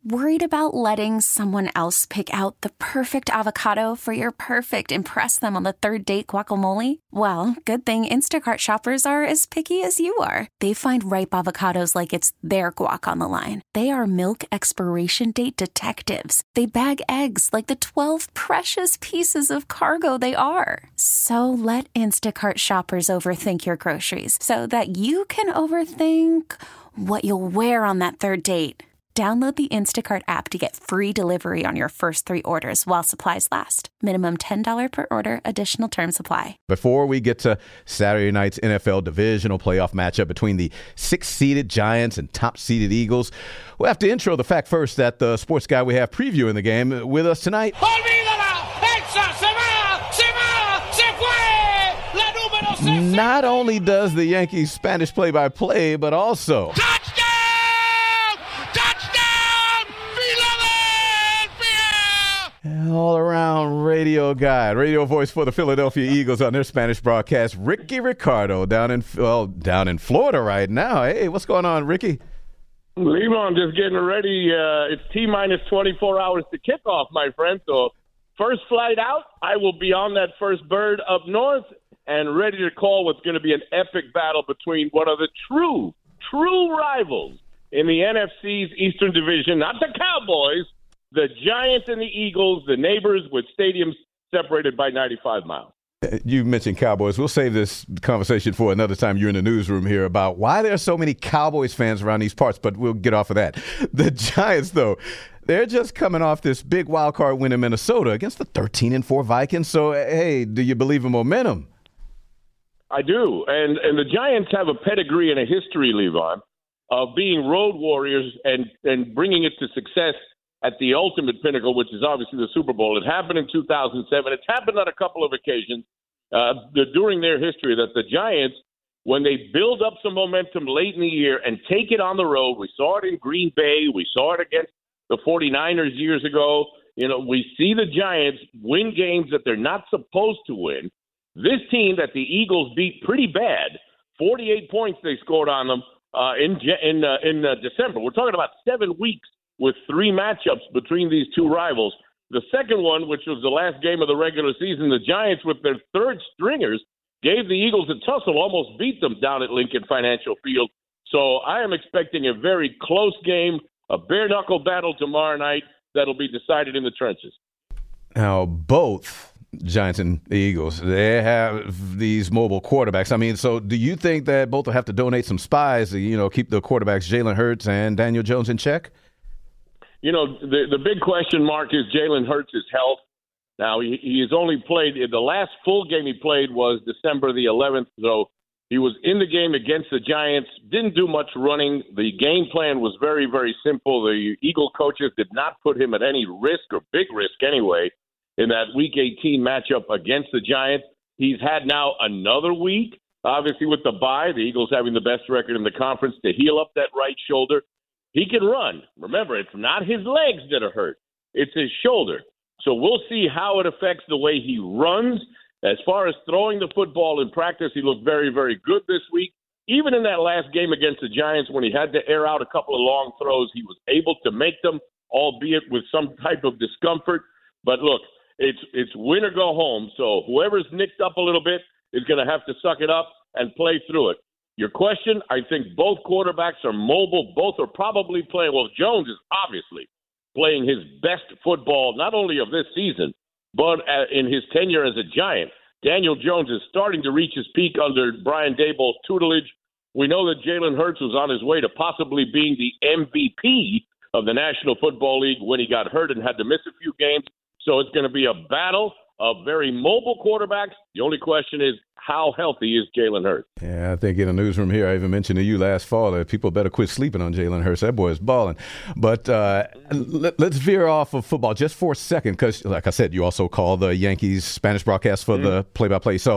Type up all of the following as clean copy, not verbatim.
Worried about letting someone else pick out the perfect avocado for your perfect impress them on the third date guacamole? Well, good thing Instacart shoppers are as picky as you are. They find ripe avocados like it's their guac on the line. They are milk expiration date detectives. They bag eggs like the 12 precious pieces of cargo they are. So let Instacart shoppers overthink your groceries so that you can overthink what you'll wear on that third date. Download the Instacart app to get free delivery on your first 3 orders while supplies last. Minimum $10 per order. Additional terms apply. Before we get to Saturday night's NFL divisional playoff matchup between the 6th-seeded Giants and top-seeded Eagles, we'll have to intro the fact first that the sports guy we have previewing the game with us tonight. Not only does the Yankees Spanish play-by-play, but also... all-around radio guy, radio voice for the Philadelphia Eagles on their Spanish broadcast, Ricky Ricardo, down in Florida right now. Hey, what's going on, Ricky? Levon, just getting ready. It's T-minus 24 hours to kickoff, my friend. So first flight out, I will be on that first bird up north and ready to call what's going to be an epic battle between one of the true rivals in the NFC's Eastern Division, not the Cowboys, the Giants and the Eagles, the neighbors with stadiums separated by 95 miles. You mentioned Cowboys. We'll save this conversation for another time. You're in the newsroom here about why there are so many Cowboys fans around these parts, but we'll get off of that. The Giants, though, they're just coming off this big wild card win in Minnesota against the 13-4 Vikings. So, hey, do you believe in momentum? I do. And the Giants have a pedigree and a history, Levon, of being road warriors and bringing it to success at the ultimate pinnacle, which is obviously the Super Bowl. It happened in 2007. It's happened on a couple of occasions during their history that the Giants, when they build up some momentum late in the year and take it on the road, we saw it in Green Bay, we saw it against the 49ers years ago. You know, we see the Giants win games that they're not supposed to win. This team that the Eagles beat pretty bad, 48 points they scored on them in December. We're talking about 7 weeks with 3 matchups between these two rivals. The second one, which was the last game of the regular season, the Giants with their third stringers gave the Eagles a tussle, almost beat them down at Lincoln Financial Field. So I am expecting a very close game, a bare-knuckle battle tomorrow night that'll be decided in the trenches. Now, both Giants and the Eagles, they have these mobile quarterbacks. I mean, so do you think that both will have to donate some spies to, keep the quarterbacks Jalen Hurts and Daniel Jones in check? You know, the big question mark is Jalen Hurts' health. Now, he has only played – the last full game he played was December the 11th, so he was in the game against the Giants, didn't do much running. The game plan was very, very simple. The Eagle coaches did not put him at any risk, or big risk anyway, in that Week 18 matchup against the Giants. He's had now another week, obviously with the bye, the Eagles having the best record in the conference, to heal up that right shoulder. He can run. Remember, it's not his legs that are hurt. It's his shoulder. So we'll see how it affects the way he runs. As far as throwing the football in practice, he looked very, very good this week. Even in that last game against the Giants, when he had to air out a couple of long throws, he was able to make them, albeit with some type of discomfort. But look, it's win or go home. So whoever's nicked up a little bit is going to have to suck it up and play through it. Your question, I think both quarterbacks are mobile. Both are probably playing. Well, Jones is obviously playing his best football, not only of this season, but in his tenure as a Giant. Daniel Jones is starting to reach his peak under Brian Daboll's tutelage. We know that Jalen Hurts was on his way to possibly being the MVP of the National Football League when he got hurt and had to miss a few games. So it's going to be a battle of very mobile quarterbacks. The only question is, how healthy is Jalen Hurts? Yeah, I think in the newsroom here, I even mentioned to you last fall that people better quit sleeping on Jalen Hurts. That boy is balling. But let's veer off of football just for a second because, like I said, you also call the Yankees Spanish broadcast for the play-by-play. So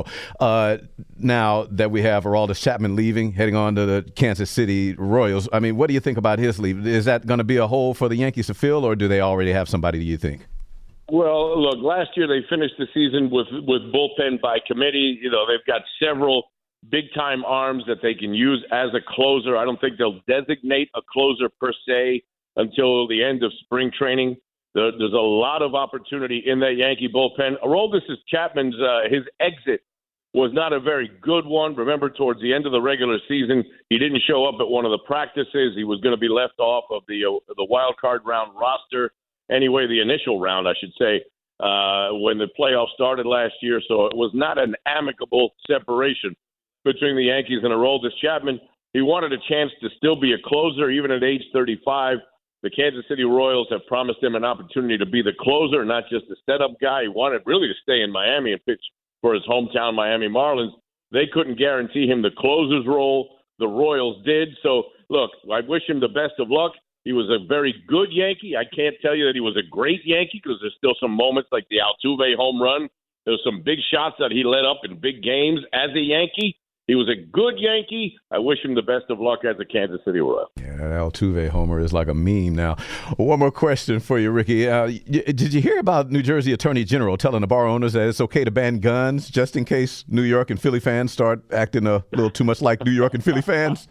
now that we have Aroldis Chapman leaving, heading on to the Kansas City Royals, I mean, what do you think about his leave? Is that going to be a hole for the Yankees to fill, or do they already have somebody, do you think? Well, look, last year they finished the season with bullpen by committee. You know, they've got several big-time arms that they can use as a closer. I don't think they'll designate a closer per se until the end of spring training. There's a lot of opportunity in that Yankee bullpen. Aroldis Chapman's his exit was not a very good one. Remember, towards the end of the regular season, he didn't show up at one of the practices. He was going to be left off of the wild card round roster. Anyway, the initial round, I should say, when the playoffs started last year. So it was not an amicable separation between the Yankees and Aroldis Chapman. He wanted a chance to still be a closer, even at age 35. The Kansas City Royals have promised him an opportunity to be the closer, not just a setup guy. He wanted really to stay in Miami and pitch for his hometown Miami Marlins. They couldn't guarantee him the closer's role. The Royals did. So, look, I wish him the best of luck. He was a very good Yankee. I can't tell you that he was a great Yankee because there's still some moments like the Altuve home run. There's some big shots that he let up in big games as a Yankee. He was a good Yankee. I wish him the best of luck as a Kansas City Royal. Yeah, that Altuve homer is like a meme now. One more question for you, Ricky. Did you hear about New Jersey Attorney General telling the bar owners that it's okay to ban guns just in case New York and Philly fans start acting a little too much like New York and Philly fans?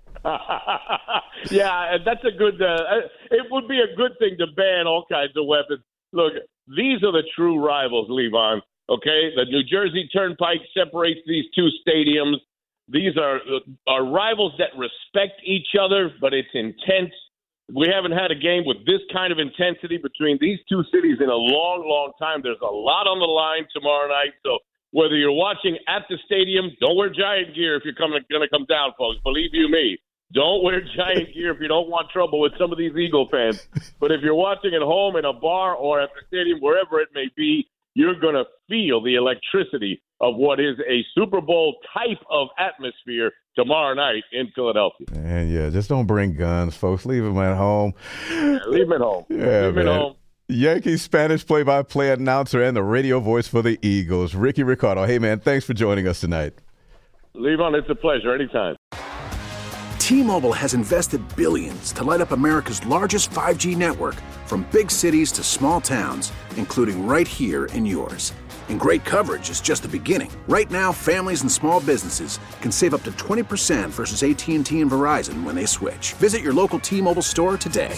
Yeah, that's a good it would be a good thing to ban all kinds of weapons. Look, these are the true rivals, Levon. Okay, the New Jersey Turnpike separates these two stadiums. These are rivals that respect each other, but it's intense. We haven't had a game with this kind of intensity between these two cities in a long, long time. There's a lot on the line tomorrow night. So whether you're watching at the stadium, don't wear Giant gear if you're going to come down, folks. Believe you me. Don't wear Giant gear if you don't want trouble with some of these Eagle fans. But if you're watching at home in a bar or at the stadium, wherever it may be, you're going to feel the electricity of what is a Super Bowl type of atmosphere tomorrow night in Philadelphia. And yeah, just don't bring guns, folks. Leave them at home. Yeah, leave them at home. Yeah, leave them at home. Yankees Spanish play-by-play announcer and the radio voice for the Eagles, Ricky Ricardo. Hey, man, thanks for joining us tonight. Levon, it's a pleasure. Anytime. T-Mobile has invested billions to light up America's largest 5G network, from big cities to small towns, including right here in yours. And great coverage is just the beginning. Right now, families and small businesses can save up to 20% versus AT&T and Verizon when they switch. Visit your local T-Mobile store today.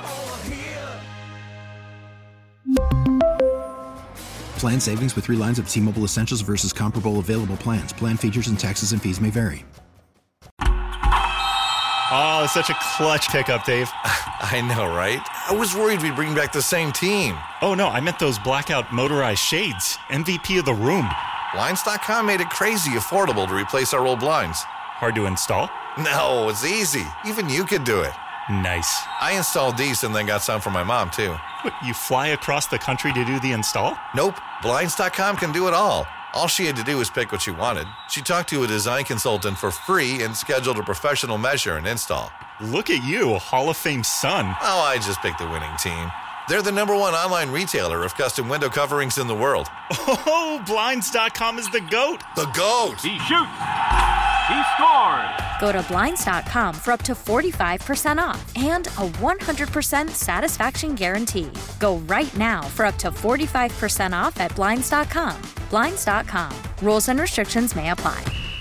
Plan savings with 3 lines of T-Mobile Essentials versus comparable available plans. Plan features and taxes and fees may vary. Oh, it's such a clutch pickup, Dave. I know, right? I was worried we'd bring back the same team. Oh, no, I meant those blackout motorized shades. MVP of the room. Blinds.com made it crazy affordable to replace our old blinds. Hard to install? No, it's easy. Even you could do it. Nice. I installed these and then got some for my mom, too. What, you fly across the country to do the install? Nope. Blinds.com can do it all. All she had to do was pick what she wanted. She talked to a design consultant for free and scheduled a professional measure and install. Look at you, a Hall of Fame son. Oh, I just picked the winning team. They're the #1 online retailer of custom window coverings in the world. Oh, Blinds.com is the GOAT. The GOAT! He shoots. He scores. Go to Blinds.com for up to 45% off and a 100% satisfaction guarantee. Go right now for up to 45% off at Blinds.com. Blinds.com. Rules and restrictions may apply.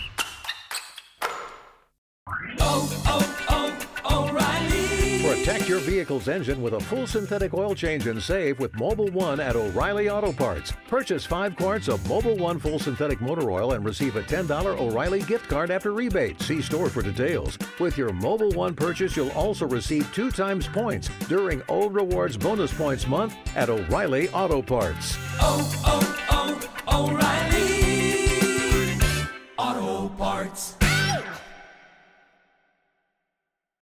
Protect your vehicle's engine with a full synthetic oil change and save with Mobil 1 at O'Reilly Auto Parts. Purchase 5 quarts of Mobil 1 full synthetic motor oil and receive a $10 O'Reilly gift card after rebate. See store for details. With your Mobil 1 purchase, you'll also receive 2 times points during O Rewards Bonus Points Month at O'Reilly Auto Parts. O'Reilly Auto Parts.